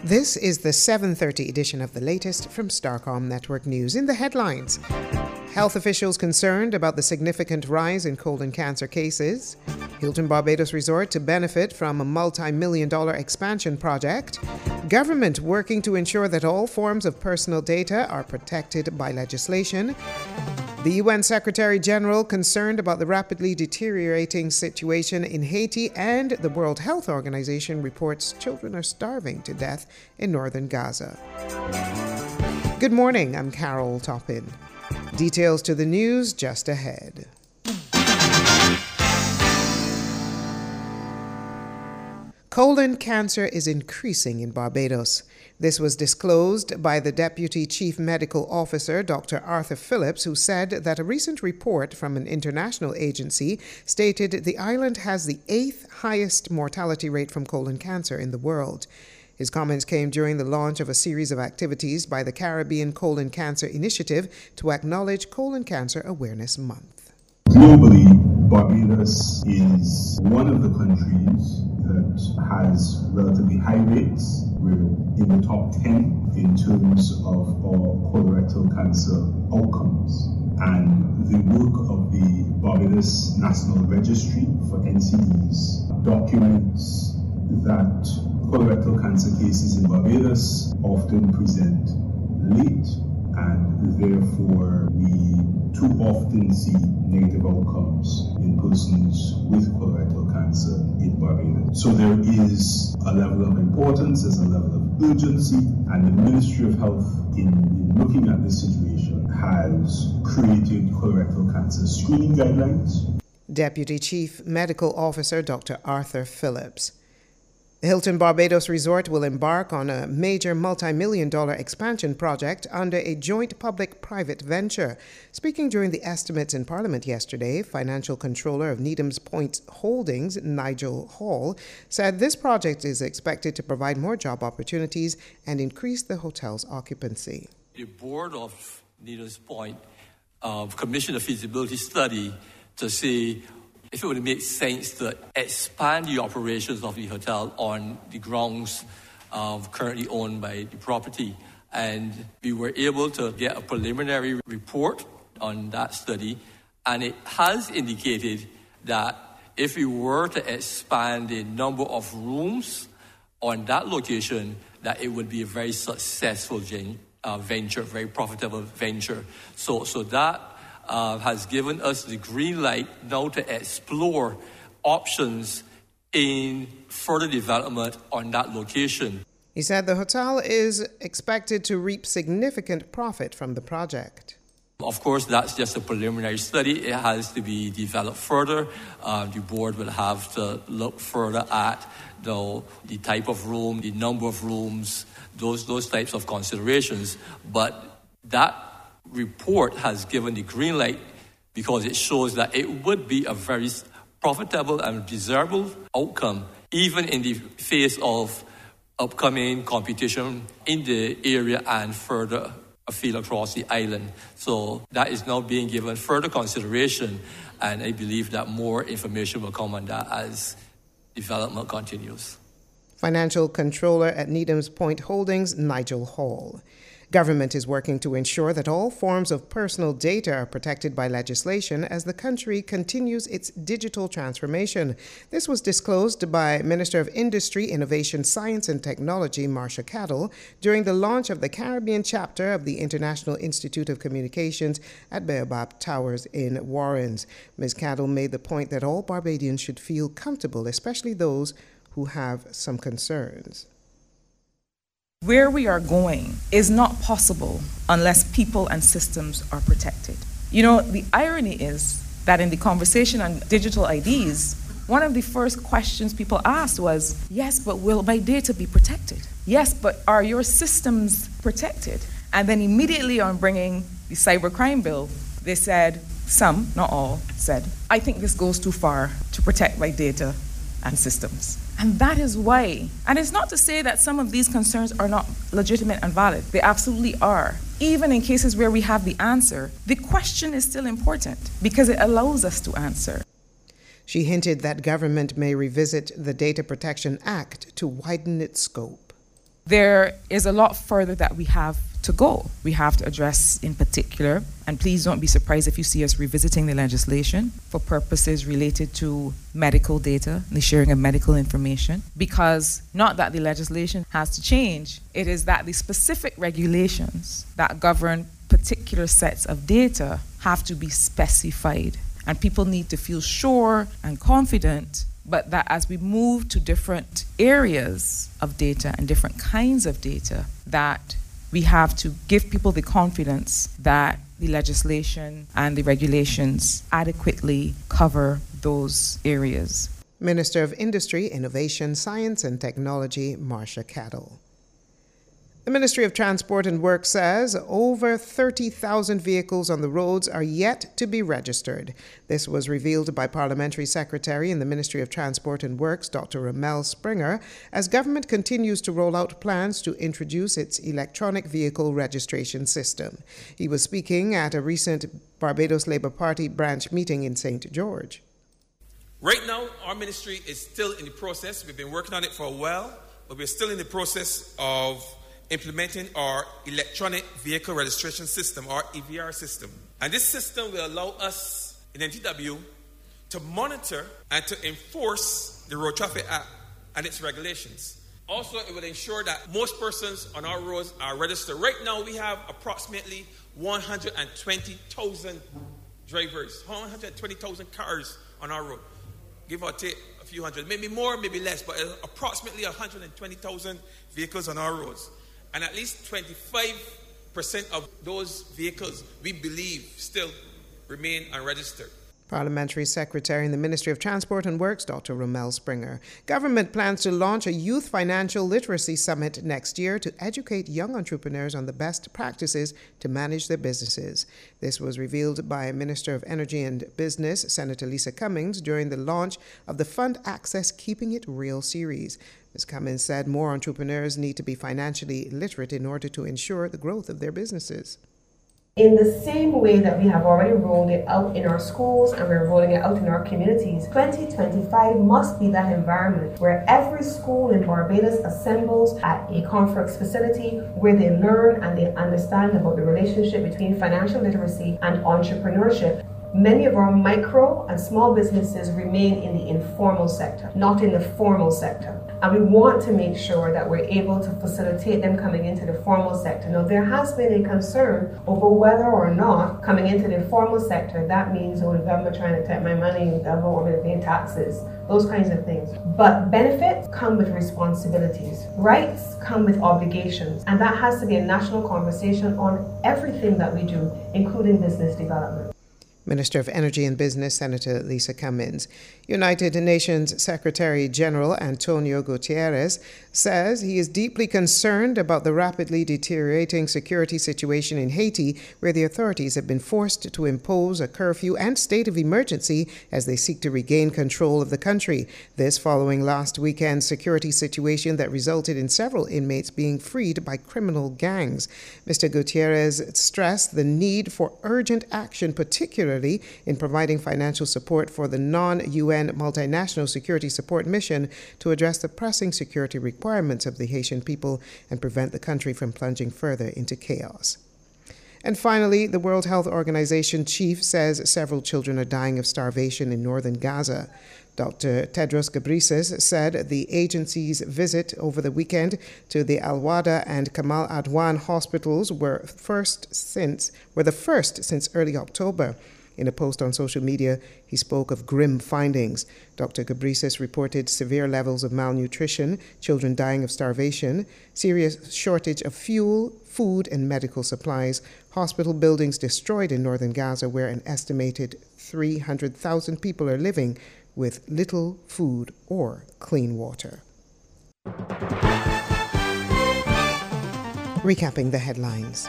This is the 7:30 edition of the latest from Starcom Network News. In the headlines, health officials concerned about the significant rise in colon cancer cases. Hilton Barbados Resort to benefit from a multi-million-dollar expansion project. Government working to ensure that all forms of personal data are protected by legislation. The UN Secretary General concerned about the rapidly deteriorating situation in Haiti, and the World Health Organization reports children are starving to death in northern Gaza. Good morning, I'm Carol Toppin. Details to the news just ahead. Colon cancer is increasing in Barbados. This was disclosed by the Deputy Chief Medical Officer, Dr. Arthur Phillips, who said that a recent report from an international agency stated the island has the 8th highest mortality rate from colon cancer in the world. His comments came during the launch of a series of activities by the Caribbean Colon Cancer Initiative to acknowledge Colon Cancer Awareness Month. Globally, Barbados is one of the countries that has relatively high rates. We're in the top 10 in terms of our colorectal cancer outcomes. And the work of the Barbados National Registry for NCDs documents that colorectal cancer cases in Barbados often present late, and therefore we too often see negative outcomes in persons with colorectal cancer in Barbados. So there is a level of importance, there's a level of urgency, and the Ministry of Health in looking at this situation has created colorectal cancer screening guidelines. Deputy Chief Medical Officer Dr. Arthur Phillips. The Hilton Barbados Resort will embark on a major multi-million-dollar expansion project under a joint public-private venture. Speaking during the estimates in Parliament yesterday, Financial Controller of Needham's Point Holdings, Nigel Hall, said this project is expected to provide more job opportunities and increase the hotel's occupancy. The board of Needham's Point commissioned a feasibility study to see if it would make sense to expand the operations of the hotel on the grounds currently owned by the property. And we were able to get a preliminary report on that study, and it has indicated that if we were to expand the number of rooms on that location, that it would be a very successful venture, very profitable venture. So that has given us the green light now to explore options in further development on that location. He said the hotel is expected to reap significant profit from the project. Of course, that's just a preliminary study. It has to be developed further. The board will have to look further at the type of room, the number of rooms, those types of considerations. But that report has given the green light because it shows that it would be a very profitable and desirable outcome, even in the face of upcoming competition in the area and further afield across the island. So that is now being given further consideration, and I believe that more information will come on that as development continues. Financial Controller at Needham's Point Holdings, Nigel Hall. Government is working to ensure that all forms of personal data are protected by legislation as the country continues its digital transformation. This was disclosed by Minister of Industry, Innovation, Science and Technology, Marcia Cattle, during the launch of the Caribbean chapter of the International Institute of Communications at Baobab Towers in Warrens. Ms. Cattle made the point that all Barbadians should feel comfortable, especially those who have some concerns. Where we are going is not possible unless people and systems are protected. You know, the irony is that in the conversation on digital IDs, one of the first questions people asked was, yes, but will my data be protected? Yes, but are your systems protected? And then immediately on bringing the cybercrime bill, they said, some, not all, said, I think this goes too far to protect my data and systems. And that is why, and it's not to say that some of these concerns are not legitimate and valid. They absolutely are. Even in cases where we have the answer, the question is still important because it allows us to answer. She hinted that government may revisit the Data Protection Act to widen its scope. there is a lot further that we have to go. We have to address in particular, and please don't be surprised if you see us revisiting the legislation for purposes related to medical data, the sharing of medical information, because not that the legislation has to change, it is that the specific regulations that govern particular sets of data have to be specified. And people need to feel sure and confident, but that as we move to different areas of data and different kinds of data, that we have to give people the confidence that the legislation and the regulations adequately cover those areas. Minister of Industry, Innovation, Science and Technology, Marcia Cadell. The Ministry of Transport and Works says over 30,000 vehicles on the roads are yet to be registered. This was revealed by Parliamentary Secretary in the Ministry of Transport and Works, Dr. Rommel Springer, as government continues to roll out plans to introduce its electronic vehicle registration system. He was speaking at a recent Barbados Labour Party branch meeting in St. George. Right now, our ministry is still in the process. We've been working on it for a while, but we're still in the process of implementing our electronic vehicle registration system, our EVR system. And this system will allow us in NTW to monitor and to enforce the Road Traffic Act and its regulations. Also, it will ensure that most persons on our roads are registered. Right now, we have approximately 120,000 drivers, 120,000 cars on our road. Give or take a few hundred, maybe more, maybe less, but approximately 120,000 vehicles on our roads. And at least 25% of those vehicles, we believe, still remain unregistered. Parliamentary Secretary in the Ministry of Transport and Works, Dr. Rommel Springer. Government plans to launch a youth financial literacy summit next year to educate young entrepreneurs on the best practices to manage their businesses. This was revealed by Minister of Energy and Business, Senator Lisa Cummings, during the launch of the Fund Access Keeping It Real series. Ms. Cummings said more entrepreneurs need to be financially literate in order to ensure the growth of their businesses. In the same way that we have already rolled it out in our schools and we're rolling it out in our communities, 2025 must be that environment where every school in Barbados assembles at a conference facility where they learn and they understand about the relationship between financial literacy and entrepreneurship. Many of our micro and small businesses remain in the informal sector, not in the formal sector. And we want to make sure that we're able to facilitate them coming into the formal sector. Now, there has been a concern over whether or not coming into the formal sector, that means, the government trying to take my money, the government want me to pay taxes, those kinds of things. But benefits come with responsibilities. Rights come with obligations. And that has to be a national conversation on everything that we do, including business development. Minister of Energy and Business, Senator Lisa Cummings. United Nations Secretary General Antonio Guterres says he is deeply concerned about the rapidly deteriorating security situation in Haiti, where the authorities have been forced to impose a curfew and state of emergency as they seek to regain control of the country. This following last weekend's security situation that resulted in several inmates being freed by criminal gangs. Mr. Guterres stressed the need for urgent action, particularly in providing financial support for the non-UN multinational security support mission to address the pressing security requirements of the Haitian people and prevent the country from plunging further into chaos. And finally, the World Health Organization chief says several children are dying of starvation in northern Gaza. Dr. Tedros Ghebreyesus said the agency's visit over the weekend to the Al-Wada and Kamal Adwan hospitals were the first since early October. In a post on social media, he spoke of grim findings. Dr. Ghebreyesus reported severe levels of malnutrition, children dying of starvation, serious shortage of fuel, food, and medical supplies, hospital buildings destroyed in northern Gaza, where an estimated 300,000 people are living with little food or clean water. Recapping the headlines.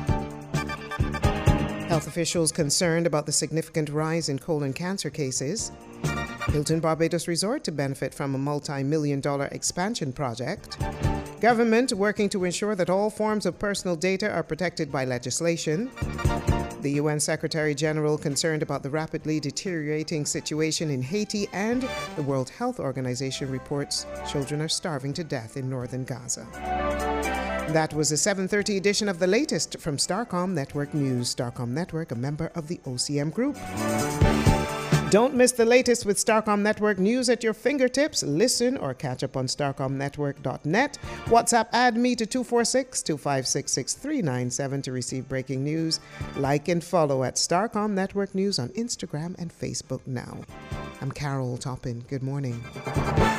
Health officials concerned about the significant rise in colon cancer cases. Hilton Barbados Resort to benefit from a multi-million-dollar expansion project. Government working to ensure that all forms of personal data are protected by legislation. The UN Secretary General concerned about the rapidly deteriorating situation in Haiti, and the World Health Organization reports children are starving to death in northern Gaza. That was a 7:30 edition of the latest from Starcom Network News. Starcom Network, a member of the OCM Group. Don't miss the latest with Starcom Network News at your fingertips. Listen or catch up on starcomnetwork.net. WhatsApp add me to 246-256-6397 to receive breaking news. Like and follow at Starcom Network News on Instagram and Facebook now. I'm Carol Toppin. Good morning.